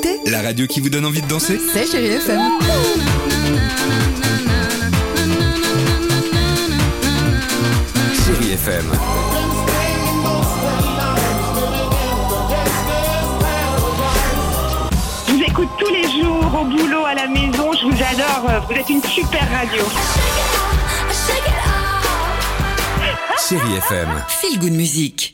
écoutez La radio qui vous donne envie de danser. C'est Chérie FM. Chérie FM. Je vous écoute tous les jours, au boulot, à la maison, je vous adore, vous êtes une super radio. Chérie FM. Feel Good Music.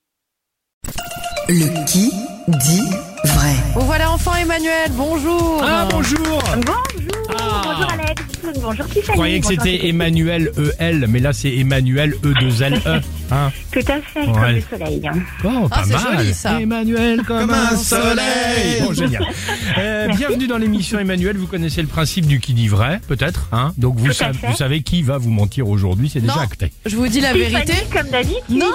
Le qui dit vrai. Vous voilà enfin Emmanuel, bonjour. Ah bonjour. Bonjour Alex, bonjour Tiffany. Je croyais que c'était Emmanuel EL, mais là c'est Emmanuel E2LE. Hein. Tout à fait, comme Ouais. le soleil. Oh, pas c'est mal. joli, ça. Emmanuel comme un soleil. Bon, génial. Bienvenue dans l'émission Emmanuel. Vous connaissez le principe du qui dit vrai, peut-être, hein. Donc vous Tout à fait. savez qui va vous mentir aujourd'hui, c'est déjà Non. acté. Je vous dis la vérité. Tiffany, comme d'habitude. Non,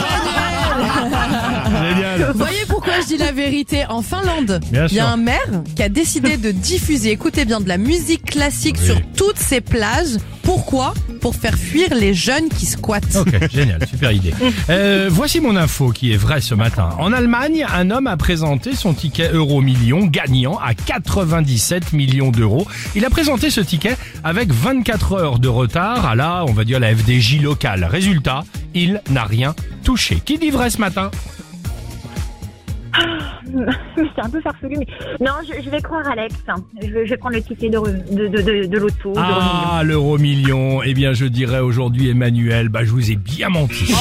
Génial. Vous voyez pourquoi je dis la vérité? En Finlande, Bien il y a sûr. un maire qui a décidé de diffuser, écoutez bien, de la musique classique sur toutes ses plages. Pourquoi? Pour faire fuir les jeunes qui squattent. Ok, génial, super idée. Voici mon info qui est vraie ce matin. En Allemagne, un homme a présenté son ticket Euro-million gagnant à 97 millions d'euros. Il a présenté ce ticket avec 24 heures de retard à la, on va dire, la FDJ locale. Résultat, il n'a rien touché. Qui dit vrai ce matin? C'est un peu farfelu, mais non, je vais croire Alex. Je vais prendre le ticket de l'auto. Ah, l'euro-million. Eh bien, je dirais aujourd'hui, Emmanuel, je vous ai bien menti.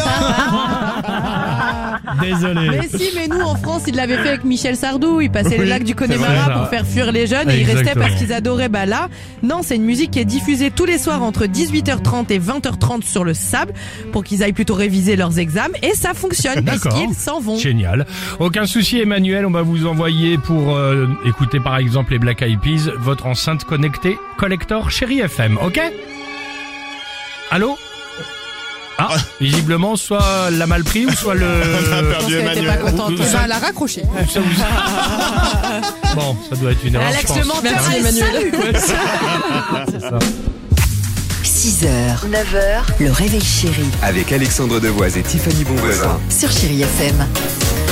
Désolé. Mais si, mais nous en France, il l'avait fait avec Michel Sardou. Il passait le Oui, lac du c'est vrai, Connemara ça. pour faire fuir les jeunes et ils restaient Exactement. parce qu'ils adoraient. Là, non, c'est une musique qui est diffusée tous les soirs entre 18h30 et 20h30 sur le sable pour qu'ils aillent plutôt réviser leurs examens et ça fonctionne D'accord. puisqu'ils s'en vont. Génial. Aucun souci, Emmanuel. On va vous envoyer pour écouter par exemple les Black Eyed Peas, votre enceinte connectée Collector Chérie FM. Ok? Allô? Ah, visiblement, soit l'a mal pris ou soit le... Je pense qu'elle était pas contente. Ou- Ça, elle a raccroché. ça vous- Bon, ça doit être une erreur. Alex je le pense. menteur, Merci, Emmanuel. C'est ça. 6h, 9h, le réveil chéri Avec Alexandre Devoise et Tiffany Bonvoisin. sur Chérie FM.